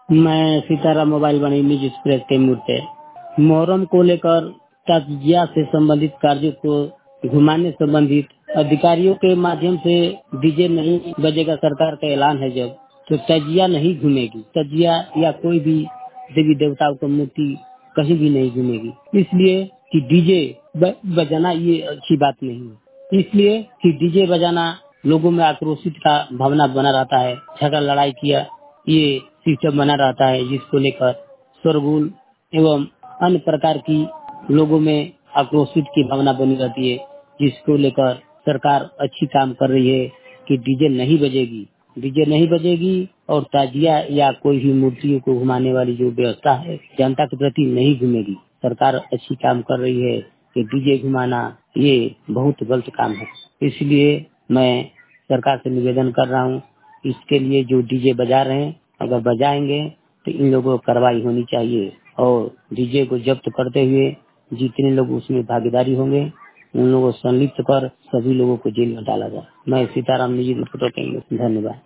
मैं सीताराम मोबाइल वाणी news express Kaimur से मुहर्रम को लेकर तजिया से संबंधित कार्यों को घुमाने संबंधित अधिकारियों के माध्यम से डीजे नहीं बजेगा, सरकार का ऐलान है। जब तो तजिया नहीं घूमेगी, तजिया या कोई भी देवी देवताओं की मूर्ति कहीं भी नहीं घूमेगी, इसलिए कि डीजे बजाना ये अच्छी बात नहीं है। इसलिए कि डीजे बजाना लोगों में आक्रोशित का भावना बना रहता है, झगड़ा लड़ाई किया ये सिस्टम बना रहता है, जिसको लेकर शोरगुल एवं अन्य प्रकार की लोगों में आक्रोशित की भावना बनी रहती है, जिसको लेकर सरकार अच्छी काम कर रही है कि डीजे नहीं बजेगी, डीजे नहीं बजेगी और ताजिया या कोई भी मूर्तियों को घुमाने वाली जो व्यवस्था है जनता के प्रति नहीं घूमेगी। सरकार अच्छी काम कर रही है कि डीजे घुमाना ये बहुत गलत काम है। इसलिए मैं सरकार से निवेदन कर रहा हूँ, इसके लिए जो डीजे बजा रहे हैं अगर बजाएंगे तो इन लोगों को कार्रवाई होनी चाहिए और डीजे को जब्त करते हुए जितने लोग उसमें भागीदारी होंगे उन लोगों को संलिप्त कर सभी लोगों को जेल में डाला जाए। मैं सीताराम निजी रिपोर्टर, धन्यवाद।